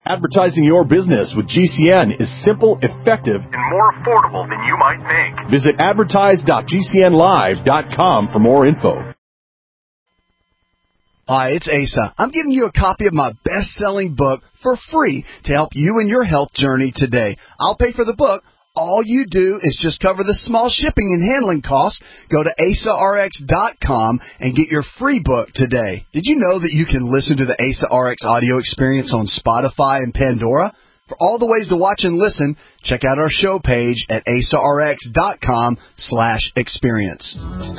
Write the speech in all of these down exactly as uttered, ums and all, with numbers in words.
Advertising your business with G C N is simple, effective, and more affordable than you might think. Visit advertise dot g c n live dot com for more info. Hi, it's Asa. I'm giving you a copy of my best-selling book for free to help you in your health journey today. I'll pay for the book. All you do is just cover the small shipping and handling costs. Go to asa r x dot com and get your free book today. Did you know that you can listen to the Asa R X audio experience on Spotify and Pandora? For all the ways to watch and listen, check out our show page at asa r x dot com slash experience.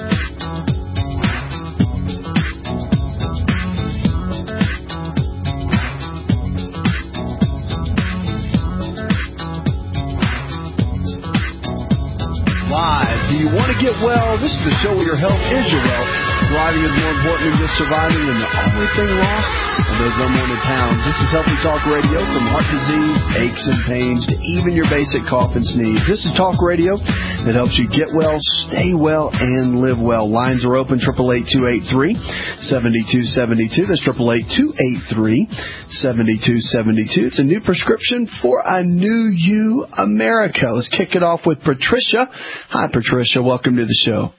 Live. Do you want to get well? This is the show where your health is your wealth. Thriving is more important than just surviving, and the only thing lost are those unwanted pounds. This is Healthy Talk Radio, from heart disease, aches and pains, to even your basic cough and sneeze. This is Talk Radio that helps you get well, stay well, and live well. Lines are open, eight eight eight, two eight three, seven two seven two. That's eight eight eight, two eight three, seven two seven two. It's a new prescription for a new you, America. Let's kick it off with Patricia. Hi, Patricia. Welcome to the show.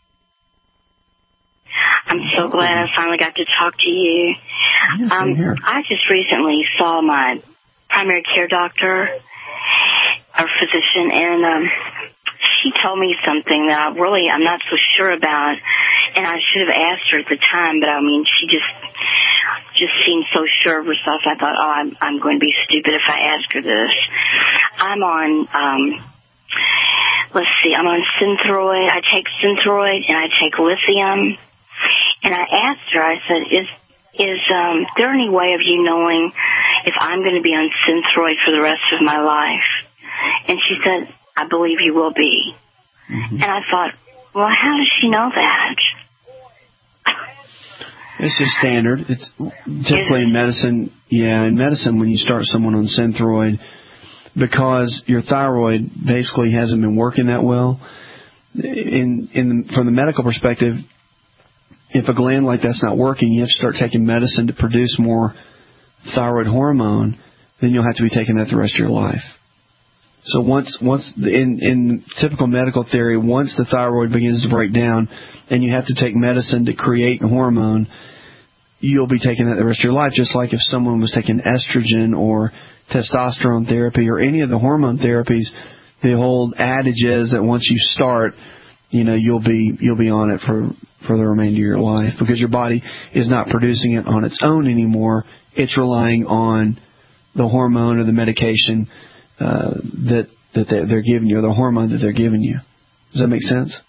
I'm so glad I finally got to talk to you. Yes, um, here. I just recently saw my primary care doctor, or physician, and um, she told me something that I really, I'm not so sure about, and I should have asked her at the time, but I mean, she just just seemed so sure of herself. I thought, oh, I'm, I'm going to be stupid if I ask her this. I'm on, um, let's see, I'm on Synthroid. I take Synthroid and I take lithium. And I asked her, I said, is is um, there any way of you knowing if I'm going to be on Synthroid for the rest of my life? And she said, I believe you will be. Mm-hmm. And I thought, well, how does she know that? This is standard. It's typically in medicine. Yeah, in medicine, when you start someone on Synthroid, because your thyroid basically hasn't been working that well, in in from the medical perspective, if a gland like that's not working, you have to start taking medicine to produce more thyroid hormone, then you'll have to be taking that the rest of your life. So once, once in, in typical medical theory, once the thyroid begins to break down and you have to take medicine to create hormone, you'll be taking that the rest of your life, just like if someone was taking estrogen or testosterone therapy or any of the hormone therapies. The whole adage is that once you start, you know, you'll be you'll be on it for, for the remainder of your life, because your body is not producing it on its own anymore. It's relying on the hormone or the medication uh, that that they're giving you, or the hormone that they're giving you. Does that make sense?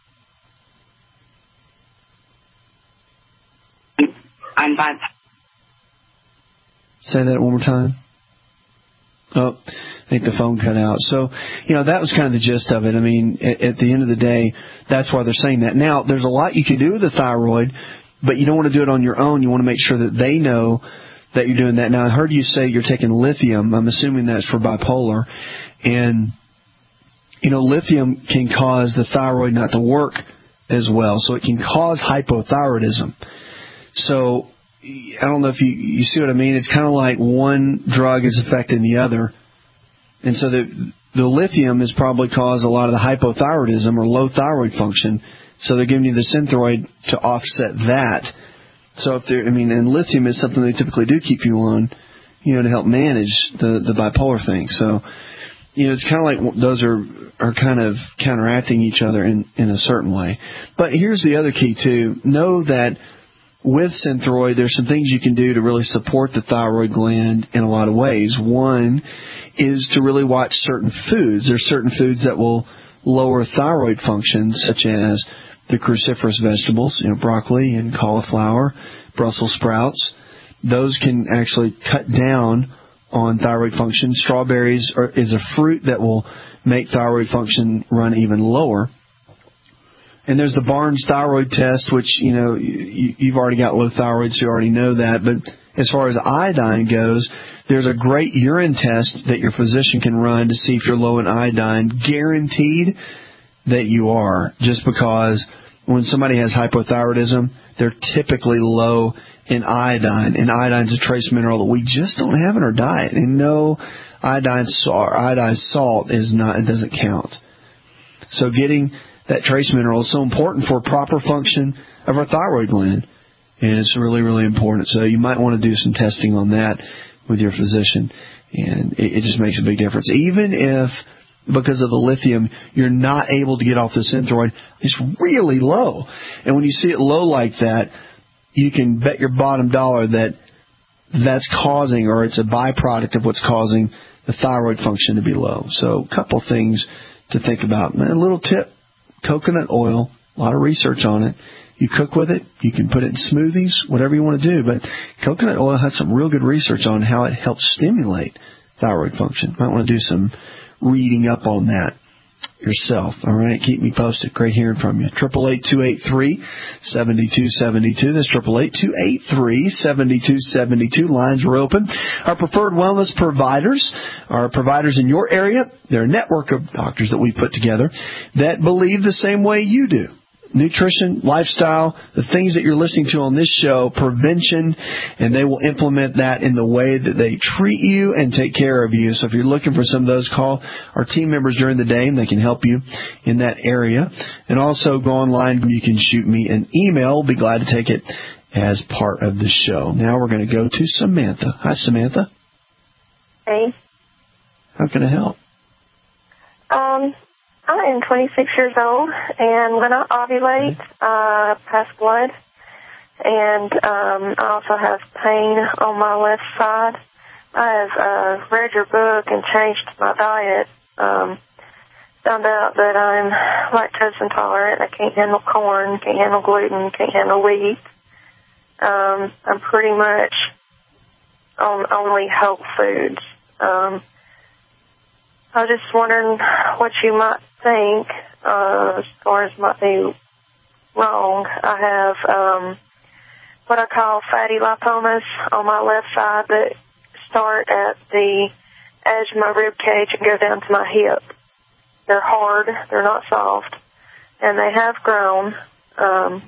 I'm by. Say that one more time. Oh, I think the phone cut out. So, you know, that was kind of the gist of it. I mean, at, at the end of the day, that's why they're saying that. Now, there's a lot you can do with the thyroid, but you don't want to do it on your own. You want to make sure that they know that you're doing that. Now, I heard you say you're taking lithium. I'm assuming that's for bipolar. And, you know, lithium can cause the thyroid not to work as well. So it can cause hypothyroidism. So I don't know if you, you see what I mean. It's kind of like one drug is affecting the other. And so the the lithium has probably caused a lot of the hypothyroidism or low thyroid function. So they're giving you the Synthroid to offset that. So if they're, I mean, and lithium is something they typically do keep you on, you know, to help manage the, the bipolar thing. So, you know, it's kind of like those are, are kind of counteracting each other in, in a certain way. But here's the other key too. Know that with Synthroid, there's some things you can do to really support the thyroid gland in a lot of ways. One is to really watch certain foods. There's certain foods that will lower thyroid function, such as the cruciferous vegetables, you know, broccoli and cauliflower, Brussels sprouts. Those can actually cut down on thyroid function. Strawberries are, is a fruit that will make thyroid function run even lower. And there's the Barnes thyroid test, which, you know, you, you've already got low thyroid, so you already know that. But as far as iodine goes, there's a great urine test that your physician can run to see if you're low in iodine. Guaranteed that you are, just because when somebody has hypothyroidism, they're typically low in iodine. And iodine's a trace mineral that we just don't have in our diet. And no, iodine salt, iodine salt is not, it doesn't count. So getting that trace mineral is so important for proper function of our thyroid gland. And it's really, really important. So you might want to do some testing on that with your physician. And it, it just makes a big difference. Even if, because of the lithium, you're not able to get off the Synthroid, it's really low. And when you see it low like that, you can bet your bottom dollar that that's causing, or it's a byproduct of what's causing the thyroid function to be low. So a couple things to think about. A little tip, coconut oil, a lot of research on it. You cook with it. You can put it in smoothies, whatever you want to do. But coconut oil has some real good research on how it helps stimulate thyroid function. Might want to do some reading up on that yourself. All right, keep me posted. Great hearing from you. Triple eight two eight three seven two seven two. That's triple eight two eight three seven two seven two. Lines are open. Our preferred wellness providers are providers in your area. They're a network of doctors that we put together that believe the same way you do. Nutrition, lifestyle, the things that you're listening to on this show, prevention, and they will implement that in the way that they treat you and take care of you. So if you're looking for some of those, call our team members during the day, and they can help you in that area. And also go online. You can shoot me an email. We'll be glad to take it as part of the show. Now we're going to go to Samantha. Hi, Samantha. Hey. How can I help? Um... I am twenty-six years old, and when I ovulate, I pass blood, and um, I also have pain on my left side. I have uh, read your book and changed my diet. Um, found out that I'm lactose intolerant. I can't handle corn, can't handle gluten, can't handle wheat. Um, I'm pretty much on only whole foods. Um, I was just wondering what you might think uh, as far as might be wrong. I have um, what I call fatty lipomas on my left side that start at the edge of my rib cage and go down to my hip. They're hard, they're not soft, and they have grown. Um,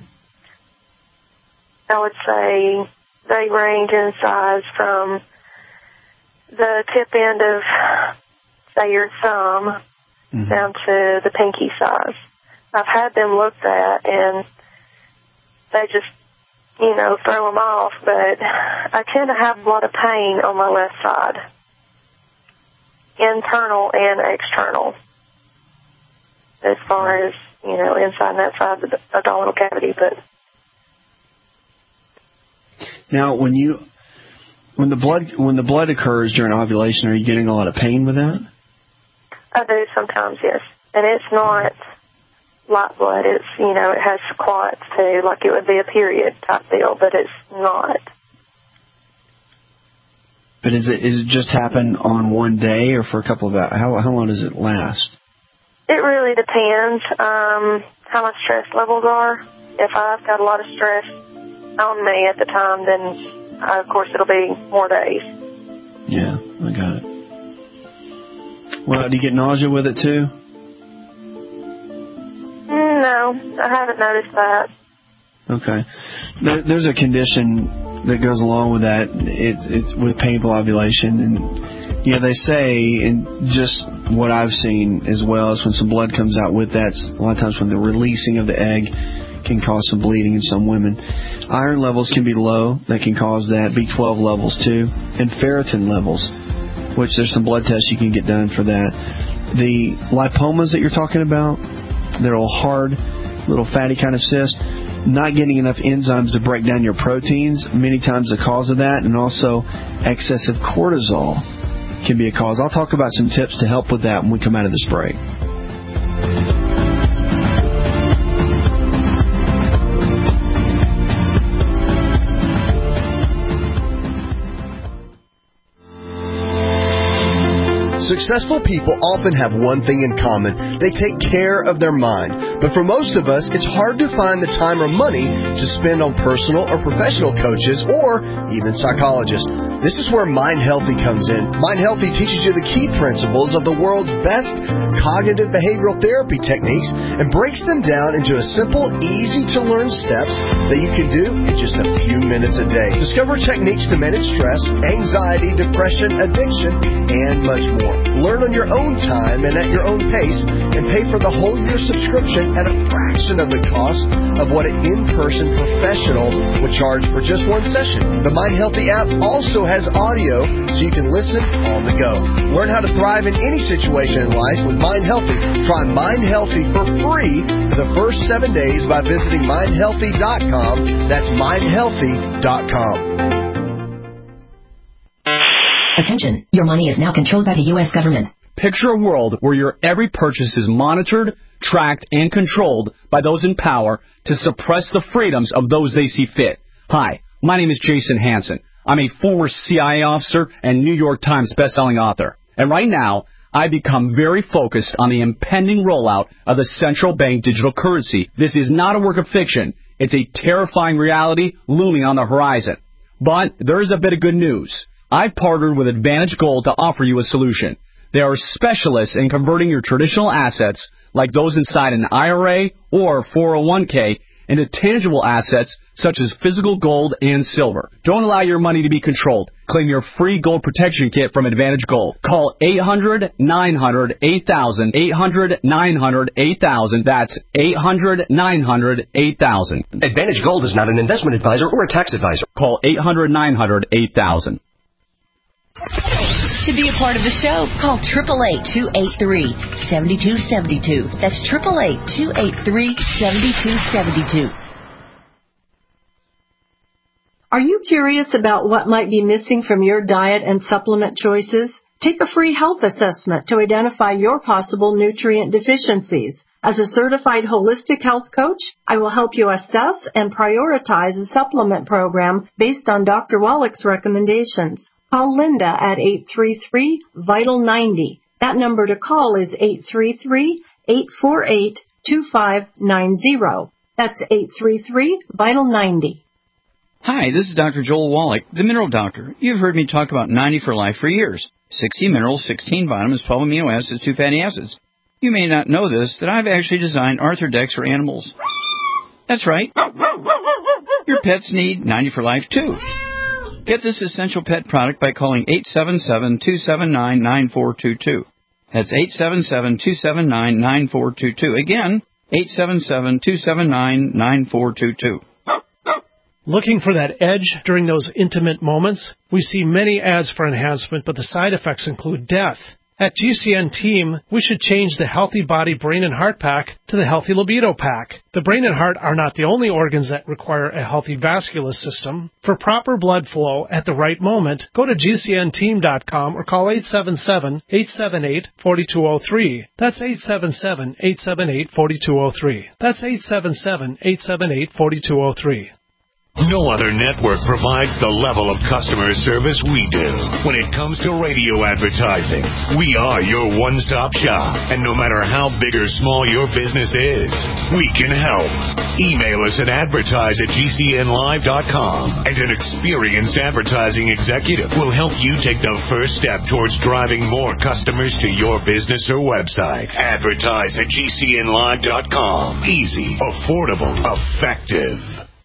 I would say they range in size from the tip end of, say, your thumb, mm-hmm. down to the pinky size. I've had them looked at, and they just, you know, throw them off, but I tend to have a lot of pain on my left side, internal and external, as far as, you know, inside and outside the abdominal cavity. But now, when you when the blood when the blood occurs during ovulation, are you getting a lot of pain with that? I do sometimes, yes. And it's not light blood. It's, you know, it has clots too, like it would be a period type deal, but it's not. But is it is it just happen on one day or for a couple of hours? How, how long does it last? It really depends um, how my stress levels are. If I've got a lot of stress on me at the time, then, uh, of course, it'll be more days. Yeah, I got it. Well, do you get nausea with it too? No, I haven't noticed that. Okay. There, there's a condition that goes along with that. It, it's with painful ovulation. And, yeah, they say, and just what I've seen as well, is when some blood comes out with that, a lot of times when the releasing of the egg can cause some bleeding in some women. Iron levels can be low. That can cause that. B twelve levels too. And ferritin levels, which there's some blood tests you can get done for that. The lipomas that you're talking about, they're all hard, little fatty kind of cyst. Not getting enough enzymes to break down your proteins, many times the cause of that, and also excessive cortisol can be a cause. I'll talk about some tips to help with that when we come out of this break. Successful people often have one thing in common. They take care of their mind. But for most of us, it's hard to find the time or money to spend on personal or professional coaches or even psychologists. This is where Mind Healthy comes in. Mind Healthy teaches you the key principles of the world's best cognitive behavioral therapy techniques and breaks them down into a simple, easy-to-learn steps that you can do in just a few minutes a day. Discover techniques to manage stress, anxiety, depression, addiction, and much more. Learn on your own time and at your own pace, and pay for the whole year subscription at a fraction of the cost of what an in-person professional would charge for just one session. The Mind Healthy app also has audio so you can listen on the go. Learn how to thrive in any situation in life with Mind Healthy. Try Mind Healthy for free for the first seven days by visiting mind healthy dot com. That's mind healthy dot com. Attention, your money is now controlled by the U S government. Picture a world where your every purchase is monitored, tracked, and controlled by those in power to suppress the freedoms of those they see fit. Hi, my name is Jason Hansen. I'm a former C I A officer and New York Times bestselling author. And right now, I've become very focused on the impending rollout of the central bank digital currency. This is not a work of fiction. It's a terrifying reality looming on the horizon. But there is a bit of good news. I've partnered with Advantage Gold to offer you a solution. They are specialists in converting your traditional assets, like those inside an I R A or four oh one k, into tangible assets such as physical gold and silver. Don't allow your money to be controlled. Claim your free gold protection kit from Advantage Gold. Call eight hundred, nine hundred, eight thousand, eight hundred, nine hundred, eight thousand. That's eight hundred, nine hundred, eight thousand. Advantage Gold is not an investment advisor or a tax advisor. Call eight hundred, nine hundred, eight thousand. To be a part of the show, call eight eight eight, two eight three, seven two seven two. That's eight eight eight, two eight three, seven two seven two. Are you curious about what might be missing from your diet and supplement choices? Take a free health assessment to identify your possible nutrient deficiencies. As a certified holistic health coach, I will help you assess and prioritize a supplement program based on Doctor Wallach's recommendations. Call Linda at eight three three, vital ninety. That number to call is eight three three, eight four eight, two five nine zero. That's eight three three, vital ninety. Hi, this is Doctor Joel Wallach, the Mineral Doctor. You've heard me talk about ninety for Life for years. sixty minerals, sixteen vitamins, twelve amino acids, two fatty acids. You may not know this, that I've actually designed Arthrodex for animals. That's right. Your pets need ninety for Life, too. Get this essential pet product by calling eight seven seven, two seven nine, nine four two two. That's eight seven seven, two seven nine, nine four two two. Again, eight seven seven, two seven nine, nine four two two. Looking for that edge during those intimate moments? We see many ads for enhancement, but the side effects include death. At G C N Team, we should change the Healthy Body, Brain, and Heart Pack to the Healthy Libido Pack. The brain and heart are not the only organs that require a healthy vascular system. For proper blood flow at the right moment, go to G C N team dot com or call eight seven seven, eight seven eight, four two zero three. That's eight seven seven, eight seven eight, four two zero three. That's eight seven seven, eight seven eight, four two zero three. No other network provides the level of customer service we do. When it comes to radio advertising, we are your one-stop shop. And no matter how big or small your business is, we can help. Email us at advertise at G C N live dot com, and an experienced advertising executive will help you take the first step towards driving more customers to your business or website. Advertise at G C N live dot com. Easy, affordable, effective.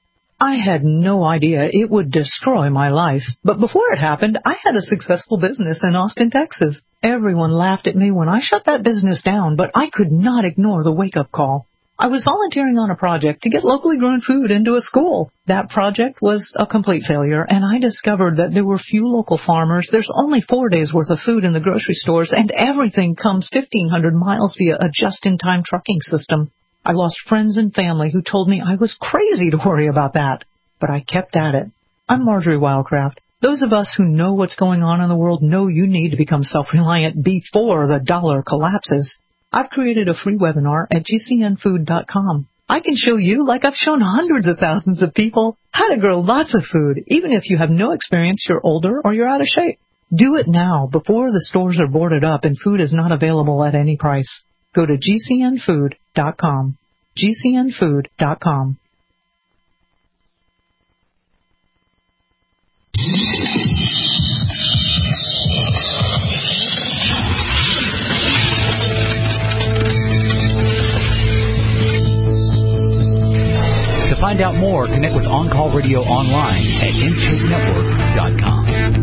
I had no idea it would destroy my life. But before it happened, I had a successful business in Austin, Texas. Everyone laughed at me when I shut that business down, but I could not ignore the wake-up call. I was volunteering on a project to get locally grown food into a school. That project was a complete failure, and I discovered that there were few local farmers. There's only four days' worth of food in the grocery stores, and everything comes fifteen hundred miles via a just-in-time trucking system. I lost friends and family who told me I was crazy to worry about that. But I kept at it. I'm Marjorie Wildcraft. Those of us who know what's going on in the world know you need to become self-reliant before the dollar collapses. I've created a free webinar at G C N food dot com. I can show you, like I've shown hundreds of thousands of people, how to grow lots of food, even if you have no experience, you're older, or you're out of shape. Do it now, before the stores are boarded up and food is not available at any price. Go to G C N food dot com. G C N food dot com. To find out more, connect with On Call Radio online at intake network dot com.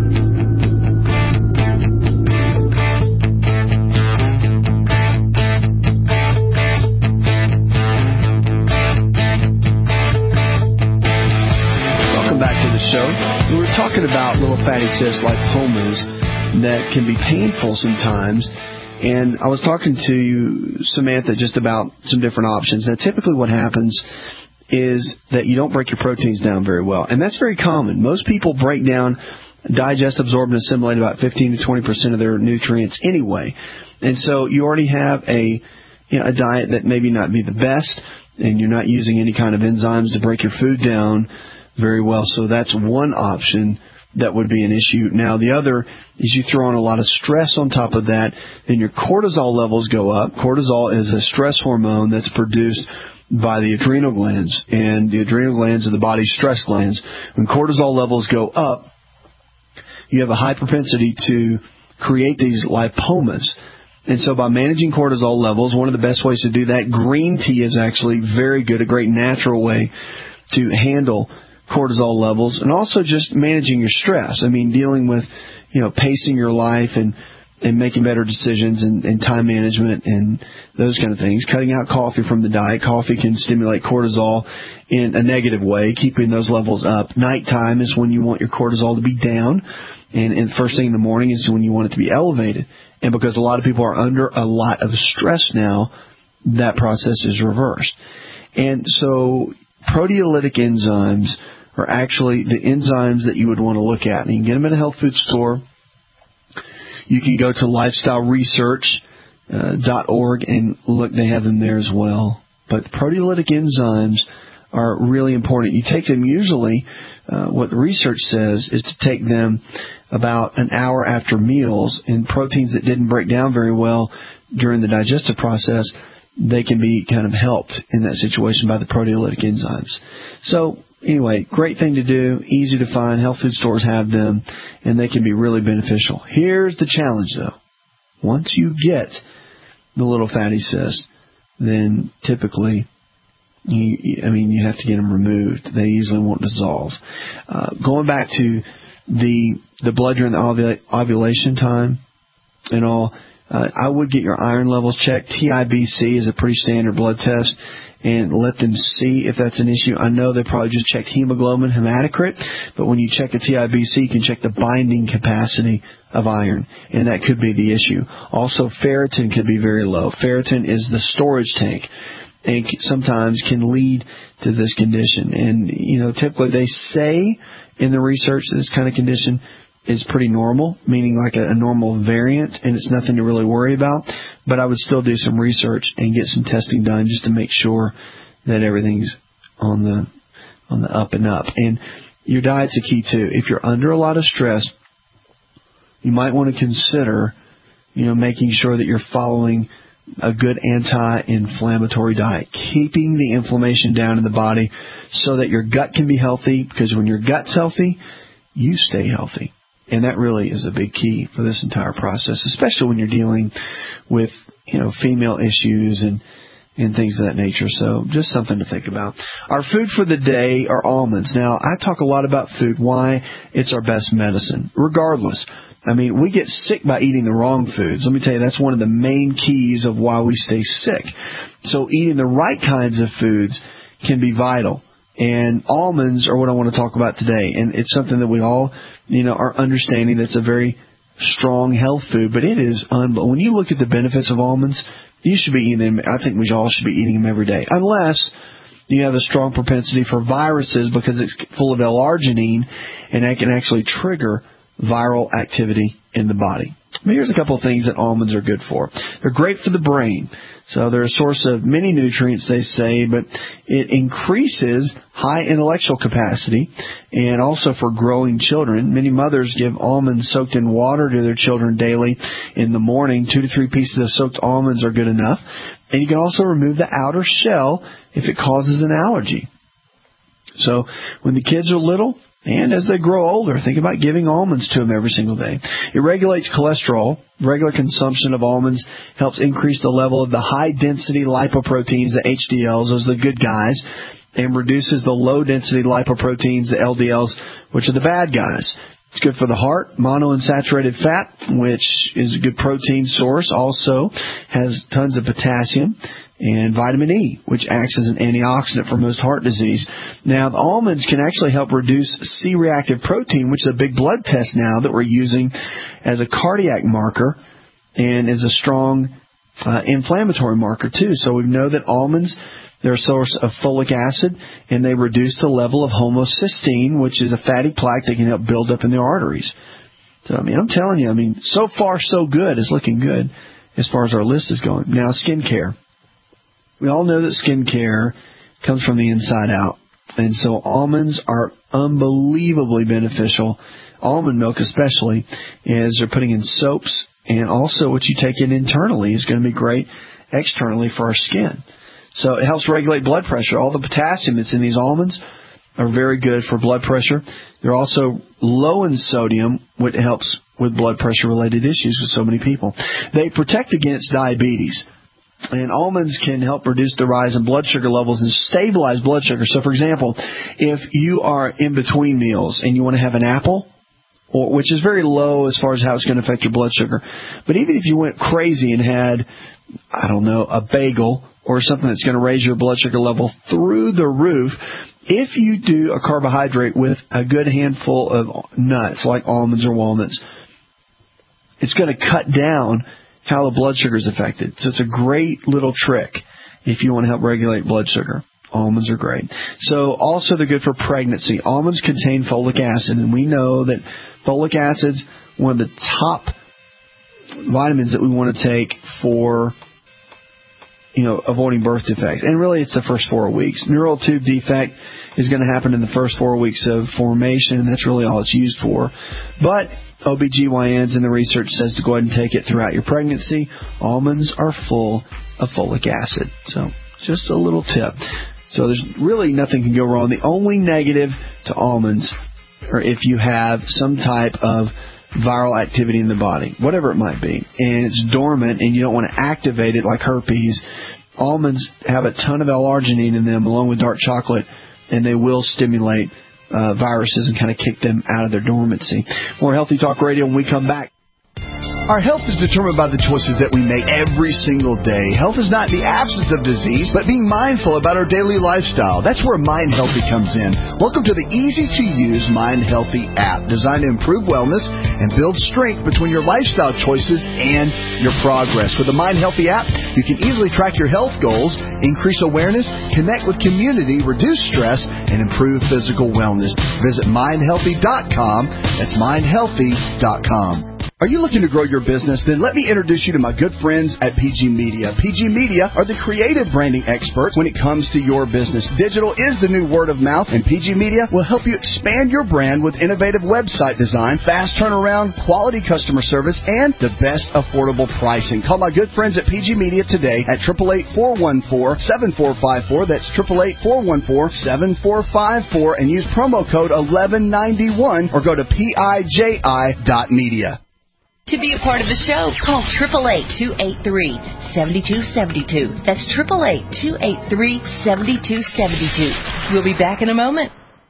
Welcome back to the show. We were talking about little fatty cyst lipomas that can be painful sometimes. And I was talking to you, Samantha, just about some different options. Now, typically what happens is that you don't break your proteins down very well. And that's very common. Most people break down, digest, absorb, and assimilate about fifteen to twenty percent of their nutrients anyway. And so you already have a, you know, a diet that maybe not be the best, and you're not using any kind of enzymes to break your food down very well. So that's one option that would be an issue. Now, the other is you throw on a lot of stress on top of that, then your cortisol levels go up. Cortisol is a stress hormone that's produced by the adrenal glands, and the adrenal glands are the body's stress glands. When cortisol levels go up, you have a high propensity to create these lipomas. And so by managing cortisol levels, one of the best ways to do that, green tea is actually very good, a great natural way to handle cortisol levels, and also just managing your stress. I mean, dealing with, you know, pacing your life and and making better decisions and, and time management and those kind of things. Cutting out coffee from the diet. Coffee can stimulate cortisol in a negative way, keeping those levels up. Nighttime is when you want your cortisol to be down, and, and first thing in the morning is when you want it to be elevated. And because a lot of people are under a lot of stress now, that process is reversed. And so proteolytic enzymes are actually the enzymes that you would want to look at. And you can get them at a health food store. You can go to lifestyle research dot org and look, they have them there as well. But proteolytic enzymes are really important. You take them usually, uh, what the research says is to take them about an hour after meals, and proteins that didn't break down very well during the digestive process, they can be kind of helped in that situation by the proteolytic enzymes. So anyway, great thing to do, easy to find. Health food stores have them, and they can be really beneficial. Here's the challenge, though. Once you get the little fatty cyst, then typically, you, I mean, you have to get them removed. They usually won't dissolve. Uh, going back to the the blood during the ovula- ovulation time and all, uh, I would get your iron levels checked. T I B C is a pretty standard blood test, and let them see if that's an issue. I know they probably just checked hemoglobin, hematocrit, but when you check a T I B C, you can check the binding capacity of iron, and that could be the issue. Also, ferritin could be very low. Ferritin is the storage tank, and sometimes can lead to this condition. And, you know, typically they say in the research that this kind of condition is pretty normal, meaning like a, a normal variant, and it's nothing to really worry about. But I would still do some research and get some testing done just to make sure that everything's on the on the up and up. And your diet's a key too. If you're under a lot of stress, you might want to consider, you know, making sure that you're following a good anti-inflammatory diet, keeping the inflammation down in the body so that your gut can be healthy, because when your gut's healthy, you stay healthy. And that really is a big key for this entire process, especially when you're dealing with, you know, female issues and, and things of that nature. So just something to think about. Our food for the day are almonds. Now, I talk a lot about food, why it's our best medicine, regardless. I mean, we get sick by eating the wrong foods. Let me tell you, that's one of the main keys of why we stay sick. So eating the right kinds of foods can be vital. And almonds are what I want to talk about today. And it's something that we all, you know, are understanding that's a very strong health food. But it is, un- when you look at the benefits of almonds, you should be eating them. I think we all should be eating them every day. Unless you have a strong propensity for viruses, because it's full of L-arginine, and that can actually trigger viral activity in the body. But here's a couple of things that almonds are good for. They're great for the brain. So they're a source of many nutrients, they say, but it increases high intellectual capacity, and also for growing children. Many mothers give almonds soaked in water to their children daily in the morning. Two to three pieces of soaked almonds are good enough. And you can also remove the outer shell if it causes an allergy. So when the kids are little, And as they grow older, think about giving almonds to them every single day. It regulates cholesterol. Regular consumption of almonds helps increase the level of the high-density lipoproteins, the H D Ls, those are the good guys, and reduces the low-density lipoproteins, the L D Ls, which are the bad guys. It's good for the heart. Monounsaturated fat, which is a good protein source, also has tons of potassium. And vitamin E, which acts as an antioxidant for most heart disease. Now, the almonds can actually help reduce C-reactive protein, which is a big blood test now that we're using as a cardiac marker and is a strong uh, inflammatory marker, too. So we know that almonds, they're a source of folic acid, and they reduce the level of homocysteine, which is a fatty plaque that can help build up in the arteries. So, I mean, I'm telling you, I mean, so far so good. It's looking good as far as our list is going. Now, skincare. We all know that skincare comes from the inside out. And so almonds are unbelievably beneficial. Almond milk especially, as they're putting in soaps. And also what you take in internally is going to be great externally for our skin. So it helps regulate blood pressure. All the potassium that's in these almonds are very good for blood pressure. They're also low in sodium, which helps with blood pressure-related issues with so many people. They protect against diabetes. And almonds can help reduce the rise in blood sugar levels and stabilize blood sugar. So, for example, if you are in between meals and you want to have an apple, or, which is very low as far as how it's going to affect your blood sugar, but even if you went crazy and had, I don't know, a bagel or something that's going to raise your blood sugar level through the roof, if you do a carbohydrate with a good handful of nuts like almonds or walnuts, it's going to cut down how the blood sugar is affected. So it's a great little trick if you want to help regulate blood sugar. Almonds are great. So also they're good for pregnancy. Almonds contain folic acid, and we know that folic acid's one of the top vitamins that we want to take for, you know, avoiding birth defects. And really it's the first four weeks. Neural tube defect is going to happen in the first four weeks of formation, and that's really all it's used for. But O B G Y Ns and the research says to go ahead and take it throughout your pregnancy. Almonds are full of folic acid. So just a little tip. So there's really nothing can go wrong. The only negative to almonds are if you have some type of viral activity in the body, whatever it might be, and it's dormant and you don't want to activate it like herpes. Almonds have a ton of L-arginine in them along with dark chocolate, and they will stimulate Uh, viruses and kind of kick them out of their dormancy. More Healthy Talk Radio when we come back. Our health is determined by the choices that we make every single day. Health is not the absence of disease, but being mindful about our daily lifestyle. That's where Mind Healthy comes in. Welcome to the easy-to-use Mind Healthy app, designed to improve wellness and build strength between your lifestyle choices and your progress. With the Mind Healthy app, you can easily track your health goals, increase awareness, connect with community, reduce stress, and improve physical wellness. Visit mind healthy dot com. That's mind healthy dot com. Are you looking to grow your business? Then let me introduce you to my good friends at P G Media. P G Media are the creative branding experts when it comes to your business. Digital is the new word of mouth, and P G Media will help you expand your brand with innovative website design, fast turnaround, quality customer service, and the best affordable pricing. Call my good friends at P G Media today at eight eight eight, four one four, seven four five four. That's eight eight eight, four one four, seven four five four, and use promo code eleven ninety-one or go to P I J I dot media. To be a part of the show, call eight eight eight, two eight three, seven two seven two. That's eight eight eight, two eight three, seven two seven two. We'll be back in a moment.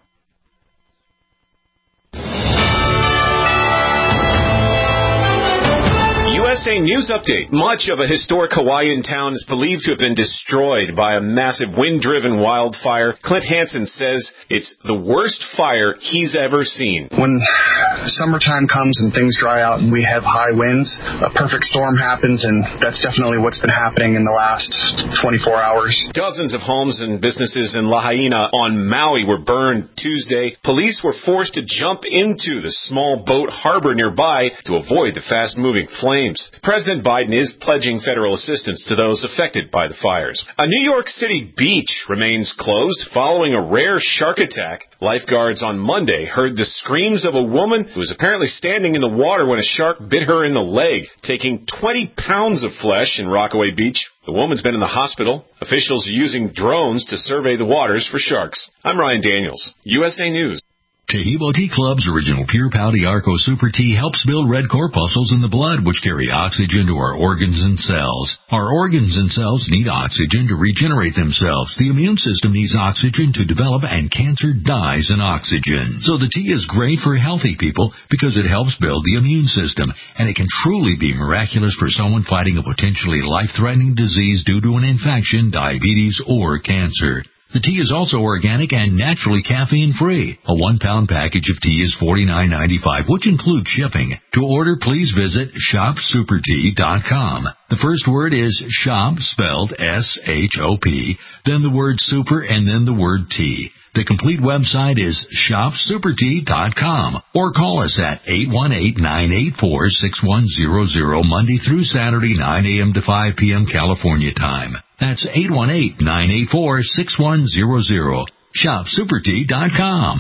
U S A News Update. Much of a historic Hawaiian town is believed to have been destroyed by a massive wind-driven wildfire. Clint Hansen says it's the worst fire he's ever seen. When summertime comes and things dry out and we have high winds, a perfect storm happens, and that's definitely what's been happening in the last twenty-four hours. Dozens of homes and businesses in Lahaina on Maui were burned Tuesday. Police were forced to jump into the small boat harbor nearby to avoid the fast-moving flames. President Biden is pledging federal assistance to those affected by the fires. A New York City beach remains closed following a rare shark attack. Lifeguards on Monday heard the screams of a woman who was apparently standing in the water when a shark bit her in the leg, taking twenty pounds of flesh in Rockaway Beach. The woman's been in the hospital. Officials are using drones to survey the waters for sharks. I'm Ryan Daniels, U S A News. Tahibo Tea Club's original Pure Pau Arco Super Tea helps build red corpuscles in the blood, which carry oxygen to our organs and cells. Our organs and cells need oxygen to regenerate themselves. The immune system needs oxygen to develop, and cancer dies in oxygen. So the tea is great for healthy people because it helps build the immune system, and it can truly be miraculous for someone fighting a potentially life-threatening disease due to an infection, diabetes, or cancer. The tea is also organic and naturally caffeine-free. A one-pound package of tea is forty-nine ninety-five, which includes shipping. To order, please visit shop super tea dot com. The first word is shop, spelled S H O P, then the word super, and then the word tea. The complete website is shop super tea dot com, or call us at eight one eight, nine eight four, six one zero zero Monday through Saturday, nine a.m. to five p.m. California time. That's eight one eight, nine eight four, six one zero zero. shop super tea dot com.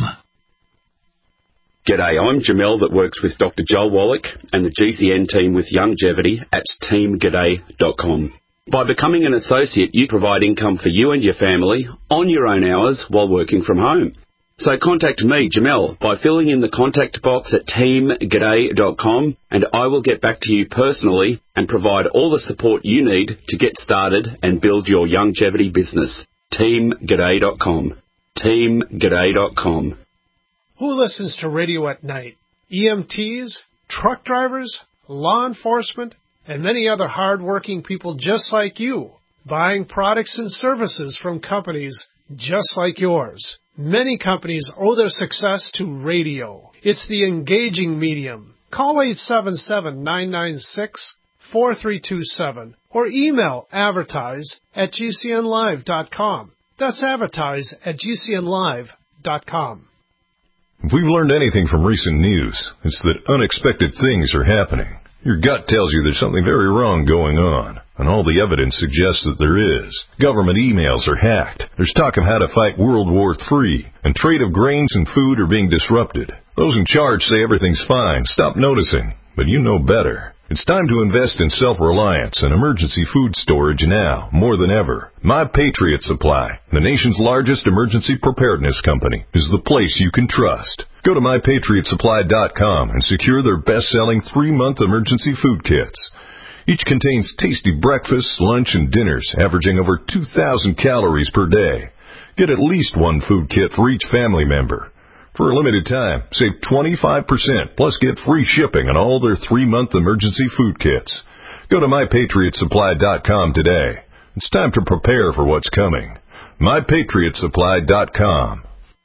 G'day, I'm Jamel that works with Doctor Joel Wallach and the G C N team with Longevity at team g'day dot com. By becoming an associate, you provide income for you and your family on your own hours while working from home. So contact me, Jamel, by filling in the contact box at team g'day dot com, and I will get back to you personally and provide all the support you need to get started and build your longevity business. team g'day dot com. team g'day dot com. Who listens to radio at night? E M Ts, truck drivers, law enforcement, and many other hard-working people just like you, buying products and services from companies just like yours. Many companies owe their success to radio. It's the engaging medium. Call eight seven seven, nine nine six, four three two seven or email advertise at g c n live dot com. That's advertise at g c n live dot com. If we've learned anything from recent news, it's that unexpected things are happening. Your gut tells you there's something very wrong going on, and all the evidence suggests that there is. Government emails are hacked. There's talk of how to fight World War Three, and trade of grains and food are being disrupted. Those in charge say everything's fine. Stop noticing, but you know better. It's time to invest in self-reliance and emergency food storage now, more than ever. My Patriot Supply, the nation's largest emergency preparedness company, is the place you can trust. Go to my patriot supply dot com and secure their best-selling three-month emergency food kits. Each contains tasty breakfasts, lunch, and dinners, averaging over two thousand calories per day. Get at least one food kit for each family member. For a limited time, save twenty-five percent, plus get free shipping on all their three-month emergency food kits. Go to my patriot supply dot com today. It's time to prepare for what's coming. my patriot supply dot com.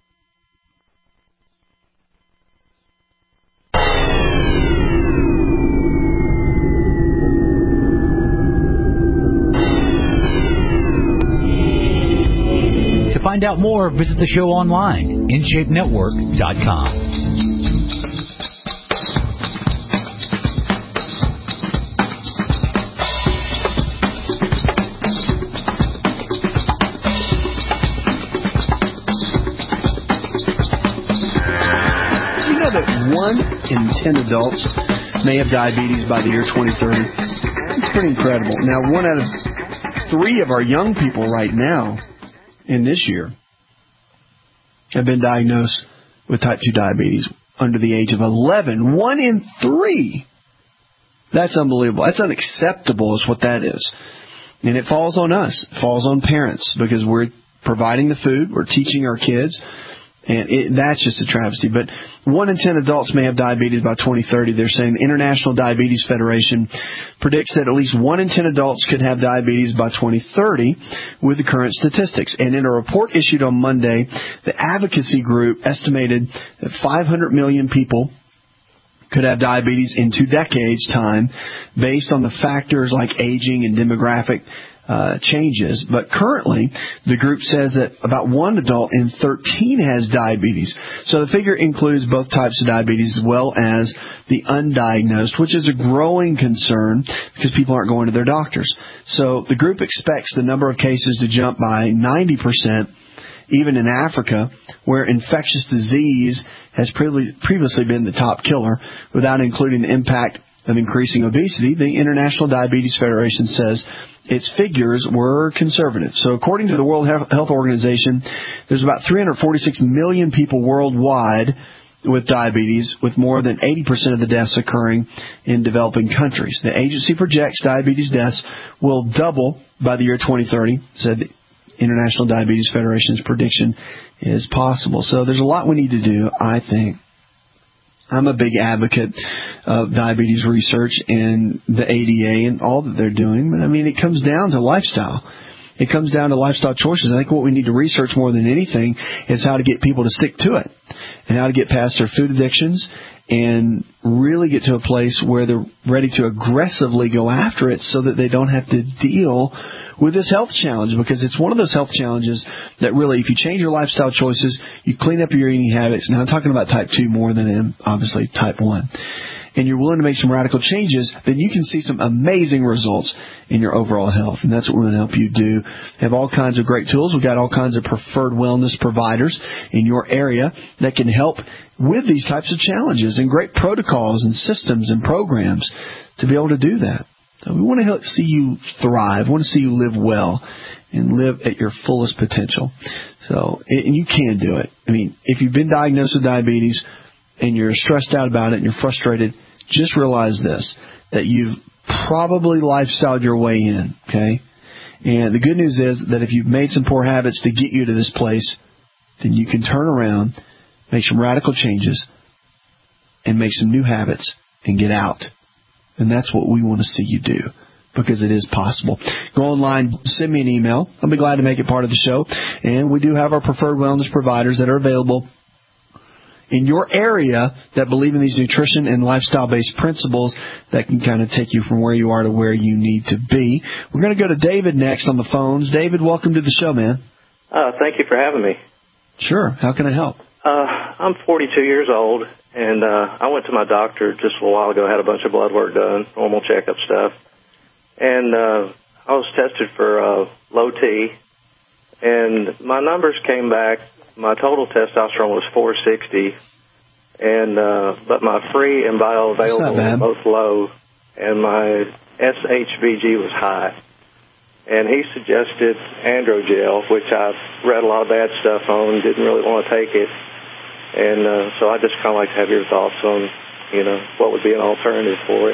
To find out more, visit the show online, in shape network dot com. Do you know that one in ten adults may have diabetes by the year twenty thirty? It's pretty incredible. Now, one out of three of our young people right now in this year have been diagnosed with type two diabetes under the age of eleven. One in three. That's unbelievable. That's unacceptable is what that is. And it falls on us. It falls on parents because we're providing the food. We're teaching our kids. And it, that's just a travesty. But one in ten adults may have diabetes by twenty thirty. They're saying the International Diabetes Federation predicts that at least one in ten adults could have diabetes by twenty thirty with the current statistics. And in a report issued on Monday, the advocacy group estimated that five hundred million people could have diabetes in two decades' time based on the factors like aging and demographic Uh, changes. But currently, the group says that about one adult in thirteen has diabetes. So the figure includes both types of diabetes as well as the undiagnosed, which is a growing concern because people aren't going to their doctors. So the group expects the number of cases to jump by ninety percent, even in Africa, where infectious disease has pre- previously been the top killer, without including the impact of increasing obesity. The International Diabetes Federation says its figures were conservative. So according to the World Health Organization, there's about three hundred forty-six million people worldwide with diabetes, with more than eighty percent of the deaths occurring in developing countries. The agency projects diabetes deaths will double by the year twenty thirty, said the International Diabetes Federation's prediction is possible. So there's a lot we need to do, I think. I'm a big advocate of diabetes research and the A D A and all that they're doing. But, I mean, it comes down to lifestyle. It comes down to lifestyle choices. I think what we need to research more than anything is how to get people to stick to it and how to get past their food addictions and really get to a place where they're ready to aggressively go after it so that they don't have to deal with this health challenge, because it's one of those health challenges that really, if you change your lifestyle choices, you clean up your eating habits. Now, I'm talking about type two more than obviously type one. And you're willing to make some radical changes, then you can see some amazing results in your overall health. And that's what we're going to help you do. We have all kinds of great tools. We've got all kinds of preferred wellness providers in your area that can help with these types of challenges, and great protocols and systems and programs to be able to do that. So we want to help see you thrive. We want to see you live well and live at your fullest potential. So, and you can do it. I mean, if you've been diagnosed with diabetes and you're stressed out about it and you're frustrated, just realize this, that you've probably lifestyled your way in, okay? And the good news is that if you've made some poor habits to get you to this place, then you can turn around, make some radical changes, and make some new habits and get out. And that's what we want to see you do, because it is possible. Go online, send me an email. I'll be glad to make it part of the show. And we do have our preferred wellness providers that are available in your area that believe in these nutrition and lifestyle-based principles that can kind of take you from where you are to where you need to be. We're going to go to David next on the phones. David, welcome to the show, man. Uh, thank you for having me. Sure. How can I help? Uh, I'm forty-two years old, and uh, I went to my doctor just a while ago, had a bunch of blood work done, normal checkup stuff. And uh, I was tested for uh, low T, and my numbers came back. My total testosterone was four sixty, and uh, but my free and bioavailable were both low, and my S H B G was high. And he suggested Androgel, which I've read a lot of bad stuff on, didn't really want to take it. And uh, so I just kind of like to have your thoughts on, you know, what would be an alternative for it.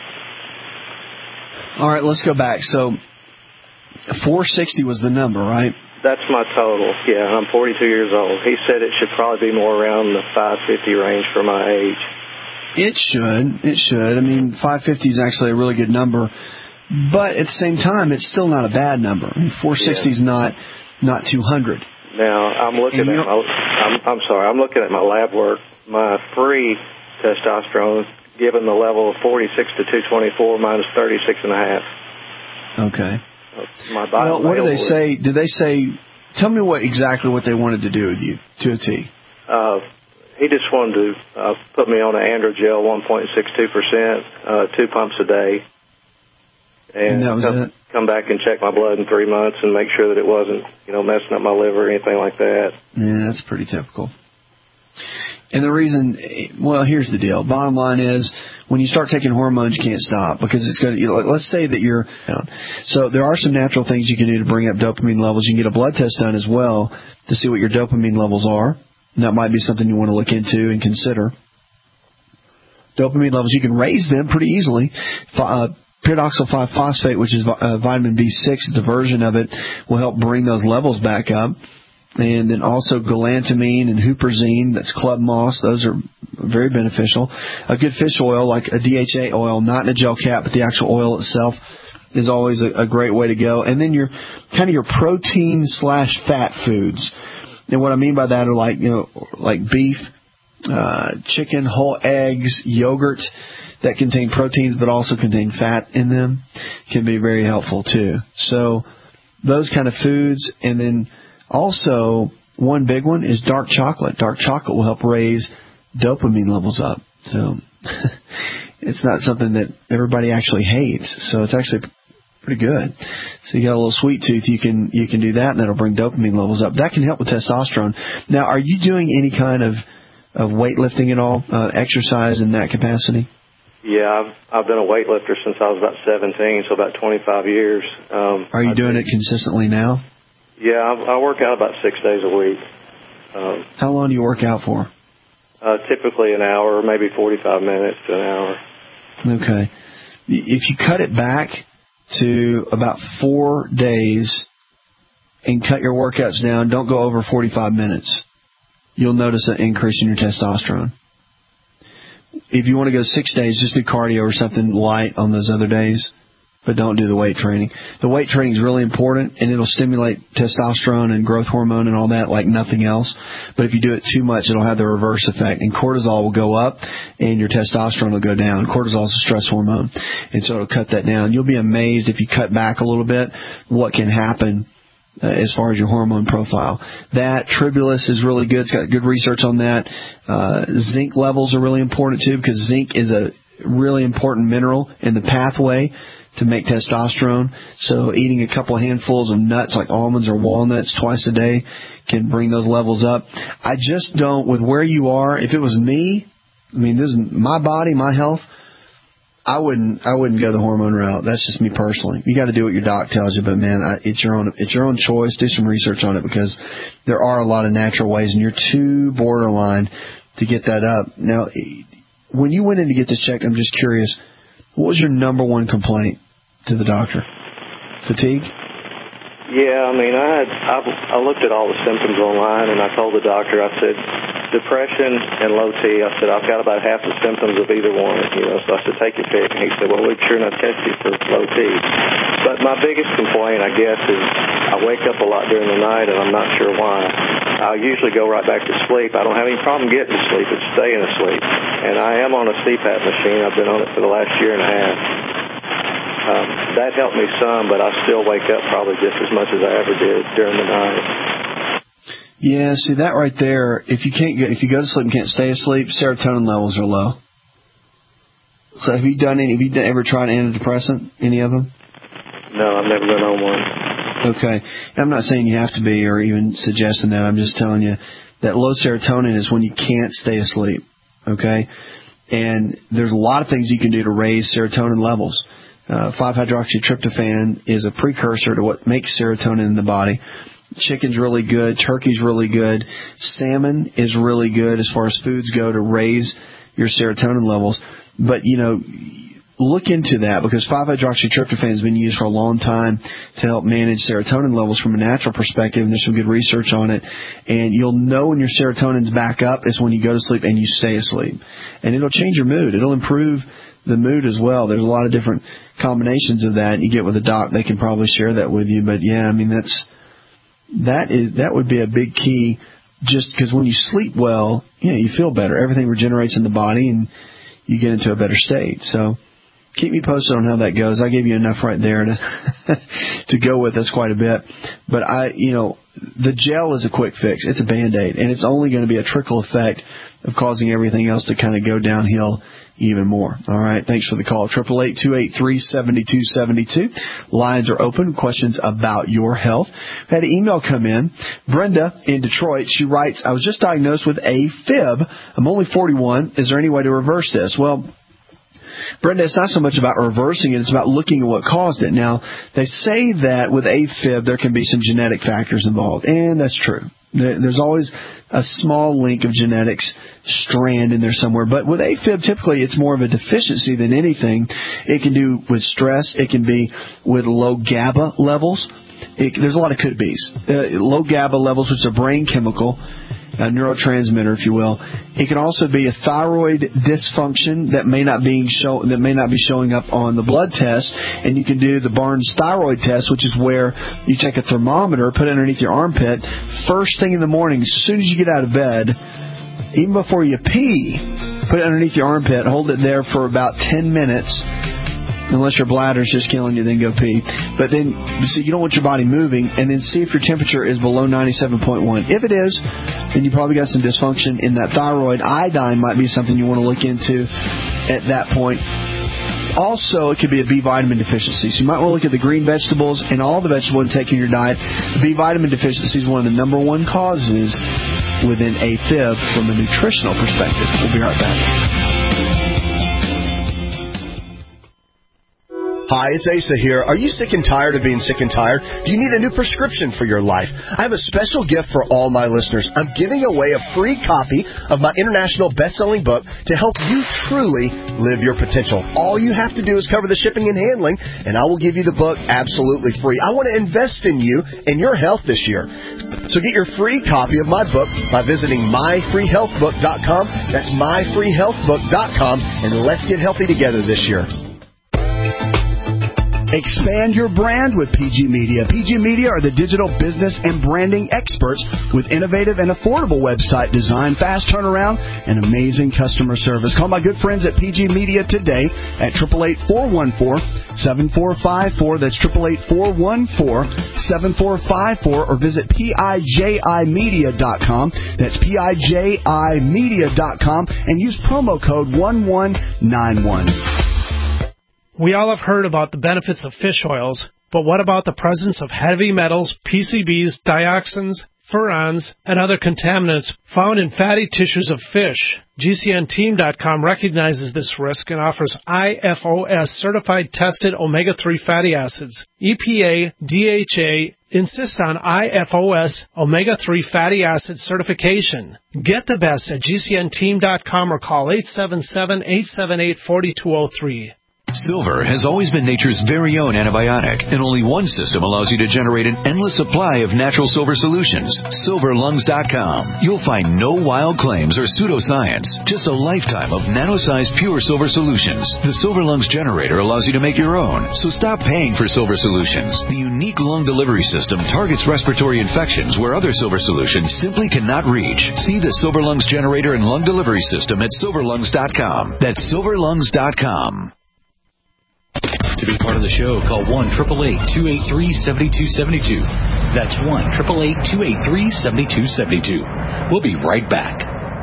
All right, let's go back. So four sixty was the number, right? That's my total, yeah. I'm forty-two years old. He said it should probably be more around the five fifty range for my age. It should. It should. I mean, five fifty is actually a really good number. But at the same time, it's still not a bad number. I mean, four sixty is yeah. not not two hundred. Now, I'm looking at my, I'm, I'm sorry, I'm looking at my lab work. My free testosterone, given the level of forty-six to two twenty-four, mine is thirty-six and a half. Okay. My well, what do they say? Did they say? Tell me what exactly what they wanted to do with you to a T. Uh, he just wanted to uh, put me on an Androgel, one point six two percent, uh, two pumps a day, and, and that was come, it. come back and check my blood in three months and make sure that it wasn't, you know, messing up my liver or anything like that. Yeah, that's pretty typical. And the reason, well, here's the deal. Bottom line is, when you start taking hormones, you can't stop, because it's going to, you know, let's say that you're, so there are some natural things you can do to bring up dopamine levels. You can get a blood test done as well to see what your dopamine levels are. And that might be something you want to look into and consider. Dopamine levels, you can raise them pretty easily. Uh, Pyridoxal five phosphate, which is uh, vitamin B six, is a version of it, will help bring those levels back up. And then also galantamine and huperzine, that's club moss. Those are very beneficial. A good fish oil, like a D H A oil, not in a gel cap, but the actual oil itself, is always a, a great way to go. And then your kind of your protein slash fat foods. And what I mean by that are like, you know, like beef, uh, chicken, whole eggs, yogurt that contain proteins but also contain fat in them can be very helpful too. So those kind of foods. And then also, one big one is dark chocolate. Dark chocolate will help raise dopamine levels up. So it's not something that everybody actually hates. So it's actually pretty good. So you got a little sweet tooth, you can you can do that, and that'll bring dopamine levels up. That can help with testosterone. Now, are you doing any kind of, of weightlifting at all, uh, exercise in that capacity? Yeah, I've I've been a weightlifter since I was about seventeen, so about twenty-five years. Um, are you I doing do, it consistently now? Yeah, I, I work out about six days a week. Um, How long do you work out for? Uh, typically an hour, or maybe forty-five minutes to an hour. Okay. If you cut it back to about four days and cut your workouts down, don't go over forty-five minutes, you'll notice an increase in your testosterone. If you want to go six days, just do cardio or something light on those other days, but don't do the weight training. The weight training is really important, and it'll stimulate testosterone and growth hormone and all that like nothing else. But if you do it too much, it'll have the reverse effect, and cortisol will go up, and your testosterone will go down. Cortisol is a stress hormone, and so it'll cut that down. You'll be amazed if you cut back a little bit what can happen Uh, as far as your hormone profile. That Tribulus is really good. It's got good research on that. Uh, zinc levels are really important too, because zinc is a really important mineral in the pathway to make testosterone. So eating a couple of handfuls of nuts like almonds or walnuts twice a day can bring those levels up. I just don't, with where you are, if it was me, I mean, this is my body, my health, I wouldn't. I wouldn't go the hormone route. That's just me personally. You got to do what your doc tells you, but man, I, it's your own. It's your own choice. Do some research on it, because there are a lot of natural ways, and you're too borderline to get that up. Now, when you went in to get this checked, I'm just curious. What was your number one complaint to the doctor? Fatigue? Yeah, I mean, I had, I, I looked at all the symptoms online, and I told the doctor, I said, depression and low T. I said, I've got about half the symptoms of either one, you know, so I said, take your pick. And he said, well, we'd sure not test you for low T. But my biggest complaint, I guess, is I wake up a lot during the night, and I'm not sure why. I usually go right back to sleep. I don't have any problem getting to sleep. It's staying asleep. And I am on a C PAP machine. I've been on it for the last year and a half. Um, that helped me some, but I still wake up probably just as much as I ever did during the night. Yeah, see that right there. If you can't get, if you go to sleep and can't stay asleep, serotonin levels are low. So have you done any? Have you done, ever tried antidepressant? Any of them? No, I've never been on one. Okay, I'm not saying you have to be, or even suggesting that. I'm just telling you that low serotonin is when you can't stay asleep. Okay, and there's a lot of things you can do to raise serotonin levels. Uh, five hydroxytryptophan is a precursor to what makes serotonin in the body. Chicken's really good. Turkey's really good. Salmon is really good as far as foods go to raise your serotonin levels. But, you know, look into that, because five hydroxytryptophan has been used for a long time to help manage serotonin levels from a natural perspective, and there's some good research on it. And you'll know when your serotonin's back up is when you go to sleep and you stay asleep. And it'll change your mood. It'll improve the mood as well. There's a lot of different combinations of that. You get with a doc, they can probably share that with you. But yeah, I mean, that's that is that would be a big key, just because when you sleep well, you know, you feel better. Everything regenerates in the body, and you get into a better state. So keep me posted on how that goes. I gave you enough right there to to go with. That's quite a bit. But I, you know, the gel is a quick fix. It's a Band-Aid, and it's only going to be a trickle effect of causing everything else to kind of go downhill even more. All right. Thanks for the call. triple eight, two eight three, seven two seven two. Lines are open. Questions about your health. We had an email come in. Brenda in Detroit, she writes, I was just diagnosed with AFib. I'm only forty-one. Is there any way to reverse this? Well, Brenda, it's not so much about reversing it. It's about looking at what caused it. Now, they say that with AFib, there can be some genetic factors involved, and that's true. There's always a small link of genetics strand in there somewhere. But with AFib, typically it's more of a deficiency than anything. It can do with stress. It can be with low GABA levels. It, there's a lot of could-bes. Uh, low GABA levels, which is a brain chemical, a neurotransmitter, if you will. It can also be a thyroid dysfunction that may not be show, that may not be showing up on the blood test, and you can do the Barnes thyroid test, which is where you take a thermometer, put it underneath your armpit, first thing in the morning, as soon as you get out of bed, even before you pee, put it underneath your armpit, hold it there for about ten minutes. Unless your bladder's just killing you, then go pee. But then, see, you don't want your body moving, and then see if your temperature is below ninety-seven point one. If it is, then you probably got some dysfunction in that thyroid. Iodine might be something you want to look into at that point. Also, it could be a B vitamin deficiency. So you might want to look at the green vegetables and all the vegetable intake in your diet. B vitamin deficiency is one of the number one causes within AFib from a nutritional perspective. We'll be right back. Hi, it's Asa here. Are you sick and tired of being sick and tired? Do you need a new prescription for your life? I have a special gift for all my listeners. I'm giving away a free copy of my international best-selling book to help you truly live your potential. All you have to do is cover the shipping and handling, and I will give you the book absolutely free. I want to invest in you and your health this year. So get your free copy of my book by visiting my free health book dot com. That's my free health book dot com, and let's get healthy together this year. Expand your brand with P G Media. P G Media are the digital business and branding experts with innovative and affordable website design, fast turnaround, and amazing customer service. Call my good friends at P G Media today at eight eight eight, four one four, seven four five four. That's eight eight eight, four one four, seven four five four, or visit P I J I media dot com. That's P I J I media dot com and use promo code one one nine one. We all have heard about the benefits of fish oils, but what about the presence of heavy metals, P C Bs, dioxins, furans, and other contaminants found in fatty tissues of fish? G C N team dot com recognizes this risk and offers I F O S certified tested omega three fatty acids. E P A, D H A insist on I F O S omega three fatty acid certification. Get the best at G C N team dot com or call eight seven seven, eight seven eight, four two zero three. Silver has always been nature's very own antibiotic, and only one system allows you to generate an endless supply of natural silver solutions. silver lungs dot com. You'll find no wild claims or pseudoscience, just a lifetime of nano-sized pure silver solutions. The Silver Lungs generator allows you to make your own, so stop paying for silver solutions. The unique lung delivery system targets respiratory infections where other silver solutions simply cannot reach. See the Silver Lungs generator and lung delivery system at silver lungs dot com. That's silver lungs dot com. To be part of the show, call one eight eight eight, two eight three, seven two seven two. That's one eight eight eight, two eight three, seven two seven two. We'll be right back.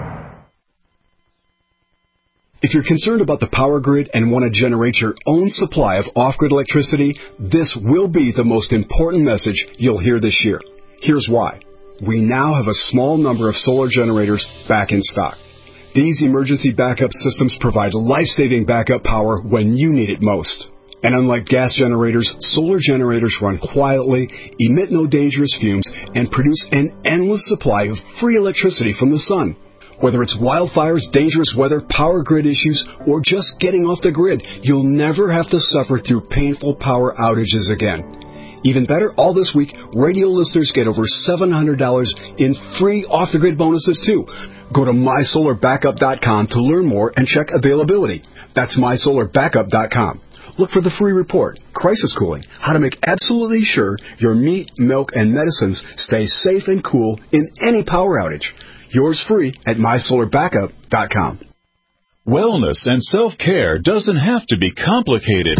If you're concerned about the power grid and want to generate your own supply of off-grid electricity, this will be the most important message you'll hear this year. Here's why. We now have a small number of solar generators back in stock. These emergency backup systems provide life-saving backup power when you need it most. And unlike gas generators, solar generators run quietly, emit no dangerous fumes, and produce an endless supply of free electricity from the sun. Whether it's wildfires, dangerous weather, power grid issues, or just getting off the grid, you'll never have to suffer through painful power outages again. Even better, all this week, radio listeners get over seven hundred dollars in free off-the-grid bonuses, too. Go to my solar backup dot com to learn more and check availability. That's my solar backup dot com. Look for the free report, Crisis Cooling, how to make absolutely sure your meat, milk, and medicines stay safe and cool in any power outage. Yours free at my solar backup dot com. Wellness and self-care doesn't have to be complicated.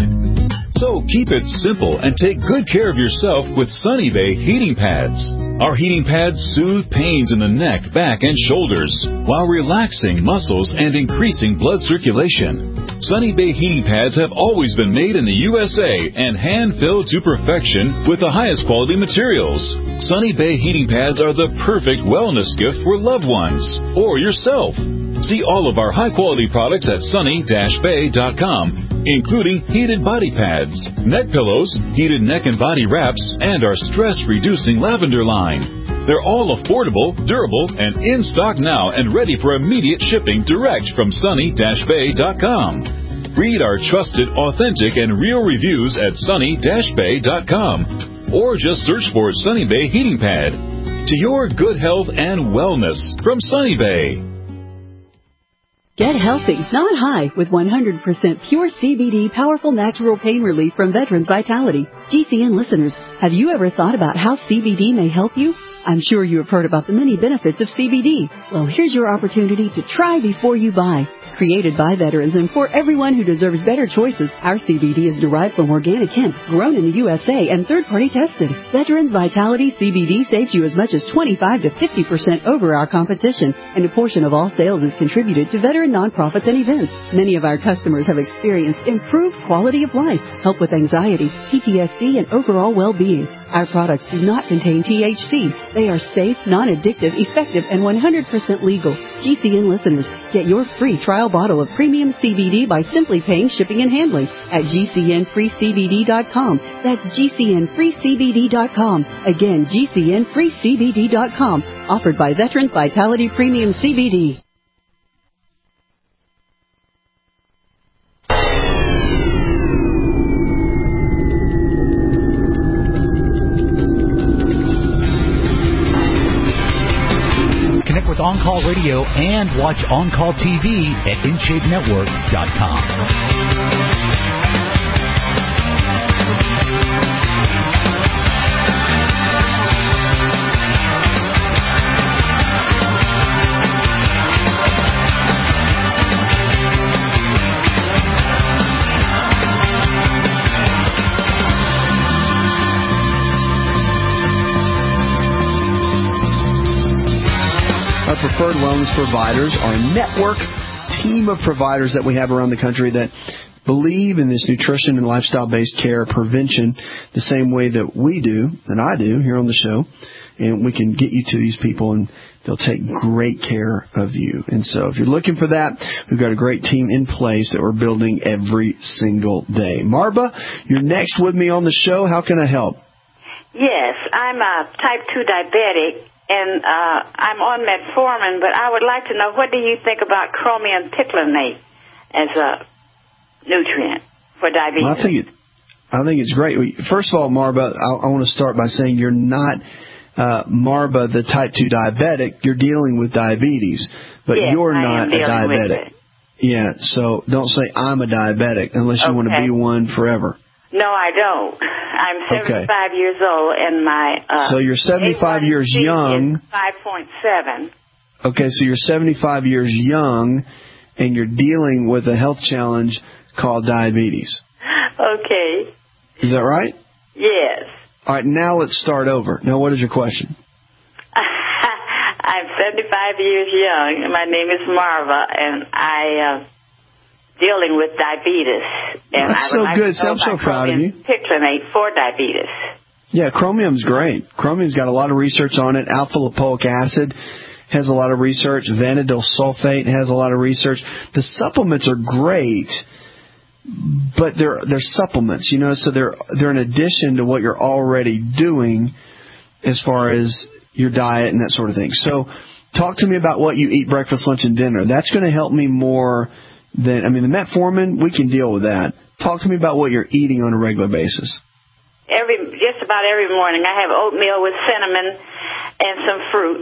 So keep it simple and take good care of yourself with Sunny Bay heating pads. Our heating pads soothe pains in the neck, back, and shoulders while relaxing muscles and increasing blood circulation. Sunny Bay heating pads have always been made in the U S A and hand-filled to perfection with the highest quality materials. Sunny Bay heating pads are the perfect wellness gift for loved ones or yourself. See all of our high-quality products at sunny dash bay dot com, including heated body pads, neck pillows, heated neck and body wraps, and our stress-reducing lavender line. They're all affordable, durable, and in stock now and ready for immediate shipping direct from sunny dash bay dot com. Read our trusted, authentic, and real reviews at sunny dash bay dot com or just search for Sunny Bay Heating Pad. To your good health and wellness from Sunny Bay. Get healthy, not high, with one hundred percent pure C B D powerful natural pain relief from Veterans Vitality. G C N listeners, have you ever thought about how C B D may help you? I'm sure you have heard about the many benefits of C B D. Well, here's your opportunity to try before you buy. Created by veterans and for everyone who deserves better choices, our C B D is derived from organic hemp, grown in the U S A and third-party tested. Veterans Vitality C B D saves you as much as twenty-five to fifty percent over our competition, and a portion of all sales is contributed to veteran nonprofits and events. Many of our customers have experienced improved quality of life, help with anxiety, P T S D, and overall well-being. Our products do not contain T H C. They are safe, non-addictive, effective, and one hundred percent legal. G C N listeners, get your free trial bottle of premium C B D by simply paying shipping and handling at G C N free C B D dot com. That's G C N free C B D dot com. Again, G C N free C B D dot com. Offered by Veterans Vitality Premium C B D. Connect with On Call Radio and watch On Call T V at in shape network dot com. Our preferred wellness providers are a network team of providers that we have around the country that believe in this nutrition and lifestyle-based care prevention the same way that we do, and I do here on the show. And we can get you to these people, and they'll take great care of you. And so if you're looking for that, we've got a great team in place that we're building every single day. Marva, you're next with me on the show. How can I help? Yes, I'm a type two diabetic. And uh, I'm on metformin, but I would like to know, what do you think about chromium ticlinate as a nutrient for diabetes? Well, I think it, I think it's great. First of all, Marva, I, I want to start by saying you're not uh, Marva, the type two diabetic. You're dealing with diabetes, but yes, you're I not am a dealing diabetic. With it. Yeah, so don't say I'm a diabetic unless you okay. want to be one forever. No, I don't. I'm seventy-five okay. years old, and my uh, so you're seventy-five years young. Five point seven. Okay, so you're seventy-five years young, and you're dealing with a health challenge called diabetes. Okay. Is that right? Yes. All right. Now let's start over. Now, what is your question? I'm seventy-five years young, and my name is Marva, and I. Uh, dealing with diabetes. And That's I would so like good. To know I'm so proud of you. Ticlinate for diabetes. Yeah, chromium's great. Chromium's got a lot of research on it. Alpha lipoic acid has a lot of research. Vanadyl sulfate has a lot of research. The supplements are great, but they're they're supplements, you know, so they're they're an addition to what you're already doing as far as your diet and that sort of thing. So talk to me about what you eat breakfast, lunch, and dinner. That's going to help me more. Then, I mean, the metformin, we can deal with that. Talk to me about what you're eating on a regular basis. Every, just about every morning, I have oatmeal with cinnamon and some fruit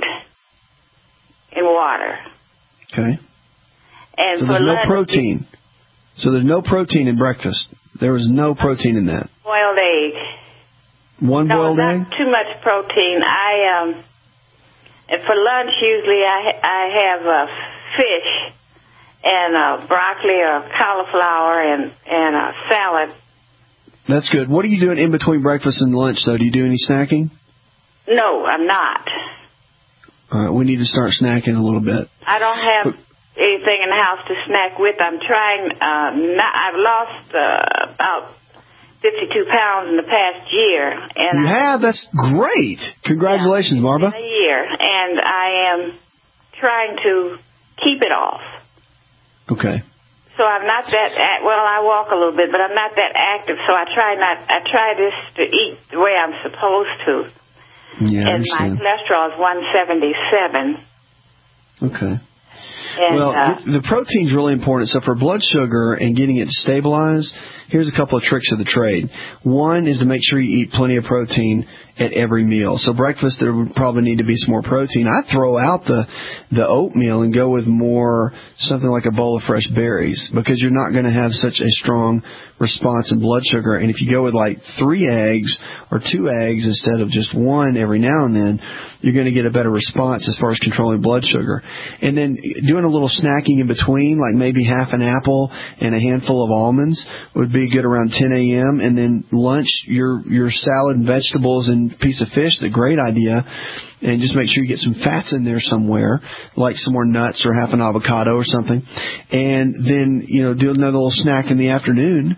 and water. Okay. And so for there's lunch, no protein. So there's no protein in breakfast. There was no protein in that. Boiled egg. One no, boiled not egg? Too much protein. I um, and for lunch usually I I have uh, fish. And uh, broccoli or cauliflower and, and a salad. That's good. What are you doing in between breakfast and lunch, though? Do you do any snacking? No, I'm not. All right, we need to start snacking a little bit. I don't have but, anything in the house to snack with. I'm trying. Uh, not, I've lost uh, about fifty-two pounds in the past year. And you I, have? That's great. Congratulations, yeah, Marva. In a year. And I am trying to keep it off. Okay. So I'm not that, well, I walk a little bit, but I'm not that active, so I try not, I try this to eat the way I'm supposed to. Yeah, I and understand. my cholesterol is one seventy-seven. Okay. And, well, uh, the protein's really important. So for blood sugar and getting it stabilized, here's a couple of tricks of the trade. One is to make sure you eat plenty of protein at every meal. So breakfast, there would probably need to be some more protein. I throw out the the oatmeal and go with more something like a bowl of fresh berries because you're not going to have such a strong response in blood sugar. And if you go with like three eggs or two eggs instead of just one every now and then, you're going to get a better response as far as controlling blood sugar. And then doing a little snacking in between, like maybe half an apple and a handful of almonds would be good around ten a.m. And then lunch, your your salad and vegetables and piece of fish is a great idea. And just make sure you get some fats in there somewhere, like some more nuts or half an avocado or something. And then, you know, do another little snack in the afternoon.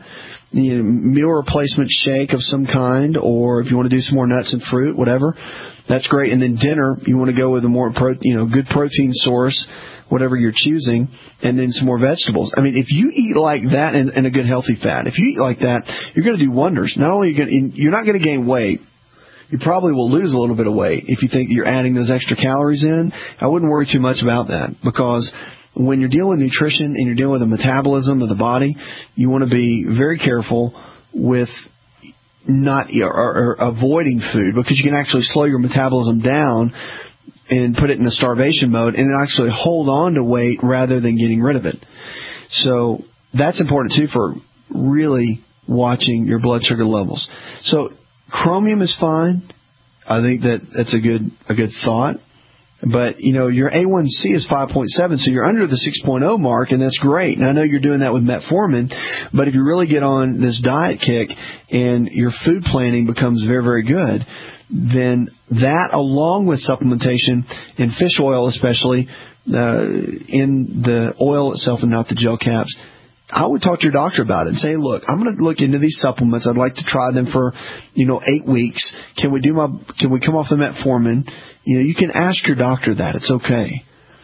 you know, meal replacement shake of some kind, or if you want to do some more nuts and fruit, whatever, that's great. And then dinner, you want to go with a more pro, you know, good protein source, whatever you're choosing, and then some more vegetables. I mean, if you eat like that and, and a good healthy fat, if you eat like that, you're going to do wonders. Not only are you going to, you're not going to gain weight, you probably will lose a little bit of weight if you think you're adding those extra calories in. I wouldn't worry too much about that, because when you're dealing with nutrition and you're dealing with the metabolism of the body, you want to be very careful with not or, or avoiding food, because you can actually slow your metabolism down and put it in a starvation mode and actually hold on to weight rather than getting rid of it. So that's important too for really watching your blood sugar levels. So chromium is fine. I think that that's a good a good thought. But, you know, your A one C is five point seven, so you're under the six point oh mark, and that's great. And I know you're doing that with metformin, but if you really get on this diet kick and your food planning becomes very, very good, then that, along with supplementation in fish oil especially, uh, in the oil itself and not the gel caps, I would talk to your doctor about it and say, look, I'm going to look into these supplements. I'd like to try them for, you know, eight weeks. Can we do my, can we come off the metformin? You know, you can ask your doctor that. It's okay.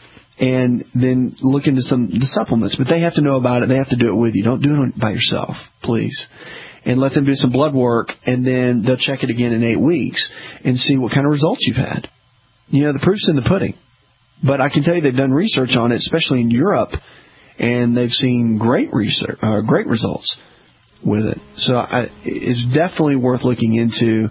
And then look into some the supplements, but they have to know about it. They have to do it with you. Don't do it by yourself, please. And let them do some blood work, and then they'll check it again in eight weeks and see what kind of results you've had. You know, the proof's in the pudding. But I can tell you they've done research on it, especially in Europe, and they've seen great research, uh, great results with it. So I, it's definitely worth looking into.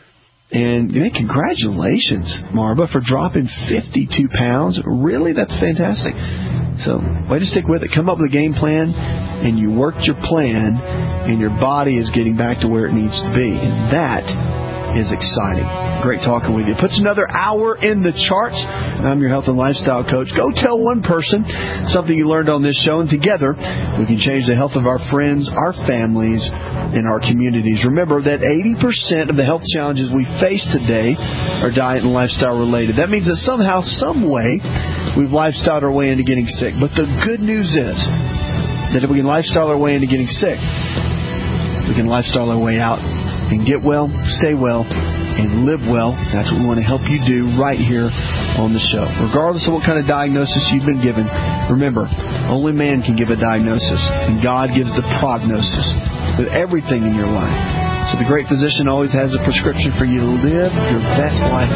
And man, congratulations, Marba, for dropping fifty-two pounds. Really? That's fantastic. So way to stick with it. Come up with a game plan, and you worked your plan, and your body is getting back to where it needs to be. And that is exciting. Great talking with you. Puts another hour in the charts. I'm your health and lifestyle coach. Go tell one person something you learned on this show, and together we can change the health of our friends, our families, and our communities. Remember that eighty percent of the health challenges we face today are diet and lifestyle related. That means that somehow, some way, we've lifestyled our way into getting sick. But the good news is that if we can lifestyle our way into getting sick, we can lifestyle our way out and get well, stay well, and live well. That's what we want to help you do right here on the show. Regardless of what kind of diagnosis you've been given, remember, only man can give a diagnosis, and God gives the prognosis with everything in your life. So the great physician always has a prescription for you to live your best life.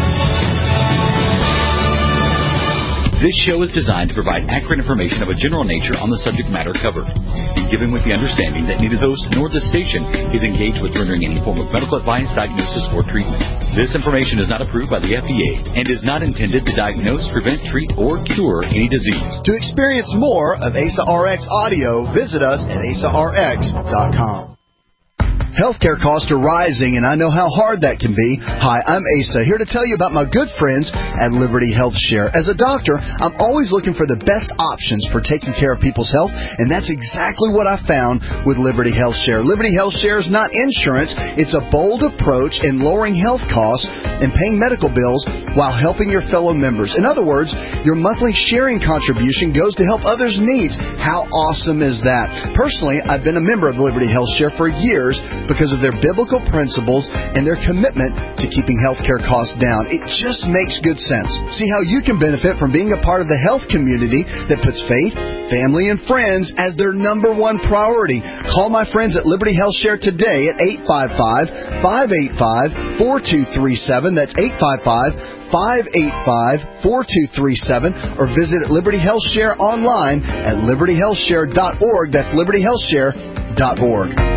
This show is designed to provide accurate information of a general nature on the subject matter covered, and given with the understanding that neither host nor the station is engaged with rendering any form of medical advice, diagnosis, or treatment. This information is not approved by the F D A and is not intended to diagnose, prevent, treat, or cure any disease. To experience more of A S A R X audio, visit us at A S A R X dot com. Healthcare costs are rising, and I know how hard that can be. Hi, I'm Asa, here to tell you about my good friends at Liberty Health Share. As a doctor, I'm always looking for the best options for taking care of people's health, and that's exactly what I found with Liberty Health Share. Liberty Health Share is not insurance. It's a bold approach in lowering health costs and paying medical bills while helping your fellow members. In other words, your monthly sharing contribution goes to help others' needs. How awesome is that? Personally, I've been a member of Liberty Health Share for years because of their biblical principles and their commitment to keeping healthcare costs down. It just makes good sense. See how you can benefit from being a part of the health community that puts faith, family, and friends as their number one priority. Call my friends at Liberty Health Share today at eight five five, five eight five, four two three seven. That's eight five five, five eight five, four two three seven, or visit Liberty Health Share online at liberty health share dot org. That's liberty health share dot org.